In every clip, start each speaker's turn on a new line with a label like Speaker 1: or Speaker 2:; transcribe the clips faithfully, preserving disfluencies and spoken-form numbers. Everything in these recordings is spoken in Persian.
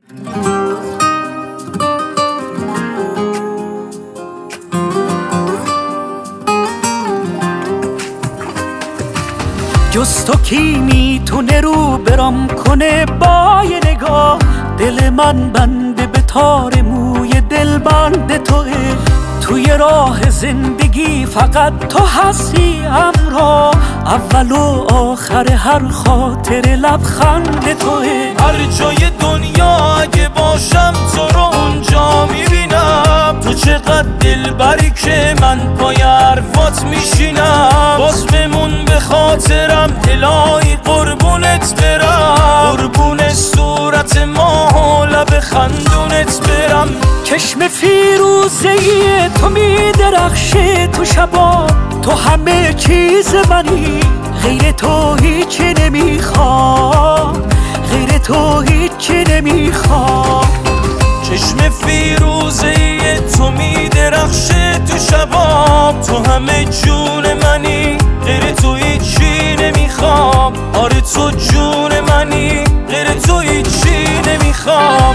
Speaker 1: جز تو کی میتونه رو برام کنه با یه نگاه؟ دل من بنده به تار موی دلبند توه. توی راه زندگی فقط تو هستی همراه، اول و آخر هر خاطر لبخند توه.
Speaker 2: هر جای دنیا اگه باشم تو رو اونجا میبینم، تو چقدر دلبری که من پای حرفات میشینم. باز بمون به خاطرم الهی قربونت برم، قربون صورت ماه و لب خندونت برم.
Speaker 1: چشم فیروزه تو میدرخشه تو شبا، تو همه چیز منی، غیر تو هیچی نمیخوام، غیر تو هیچی نمیخوام.
Speaker 2: چشم فیروزه تو میدرخشه تو شبام، تو همه جون منی، غیر تو هیچی نمیخوام. آره تو جون منی، غیر تو هیچی نمیخوام.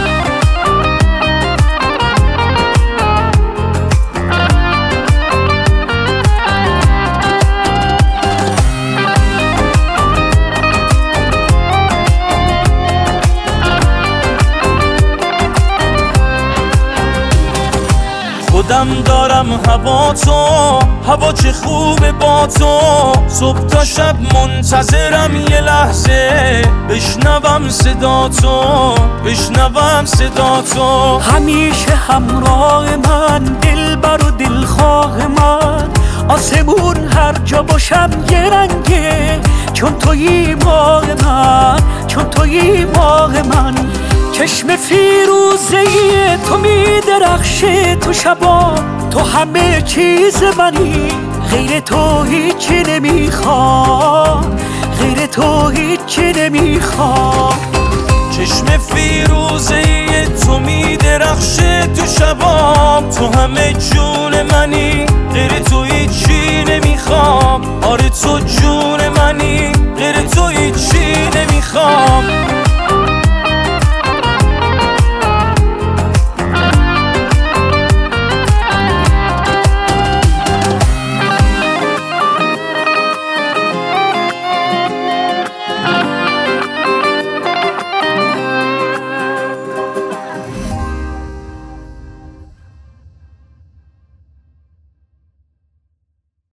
Speaker 2: خودم دارم هوا تو، هوا چه خوبه با تو. صبح تا شب منتظرم یه لحظه بشنوم صدا تو، بشنوم صدا تو.
Speaker 1: همیشه همراه من، دلبر و دلخواه من، آسمون هر جا باشم یه رنگه، چون تویی ماه من، چون تویی ماه من. چشم فیروزه تو میدرخشه تو شبا، تو همه چیز منی، غیر تو هیچی نمیخوام، غیر تو هیچی نمیخوام.
Speaker 2: چشم فیروزه تو میدرخشه تو شبام، تو همه جون منی، غیر تو هیچی نمیخوام. آره تو جون منی.